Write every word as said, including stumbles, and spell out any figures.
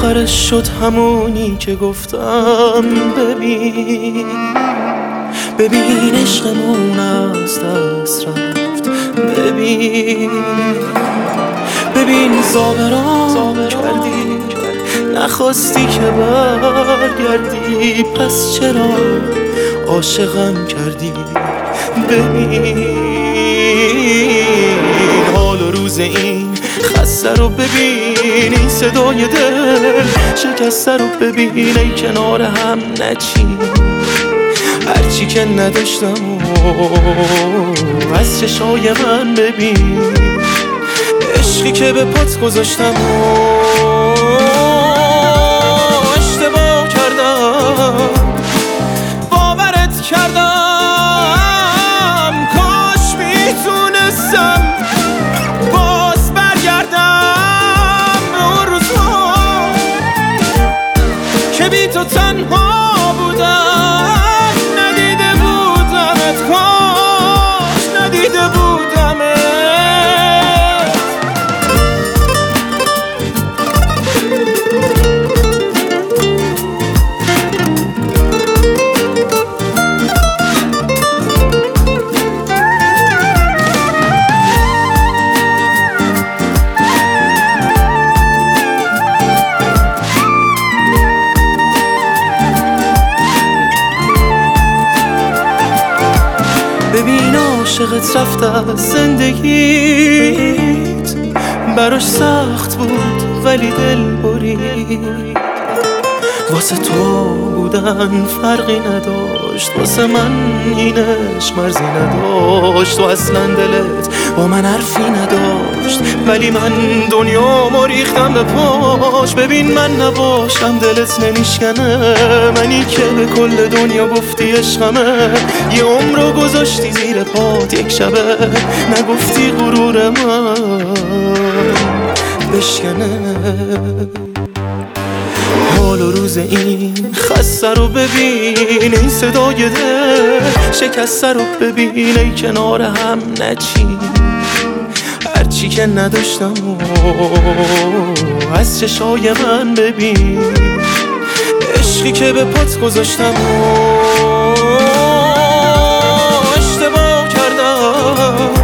آخرش شد همونی که گفتم. ببین ببین عشقمون از دست رفت. ببین ببین زابران کردی، نخواستی که برگردی، پس چرا عاشقم کردی؟ ببین حال و روز این خسته رو ببین، این صدای دل شکسته رو ببین، ای کنار هم نچین هرچی که نداشتم و از چشای من ببین، عشقی که به پات گذاشتم اشتباه کردم، باورت کردم، کاش میتونستم باز برگردم به اون روزها که بی تو تنها بودم، ندیده بودمت، کاش ندیده بودمت. ببین عاشقت رفت از زندگیت، براش سخت بود ولی دل برید، واسه تو بودن فرقی نداشت، واسه من اینش مرزی نداشت، و اصلا دلت با من حرفی نداشت، ولی من دنیا ما ریختم به پاش. ببین من نباشم دلت نمیشکنه، منی که به کل دنیا گفتی عشقمه، یه عمرو گذاشتی زیر پات یک شبه، نگفتی غرور من بشکنه. حال و روز این خسته رو ببین، این صدای دل شکسته رو ببین، ای کنار هم نچین هرچی که نداشتم از چشای من ببین، عشقی که به پات گذاشتم اشتباه کردم،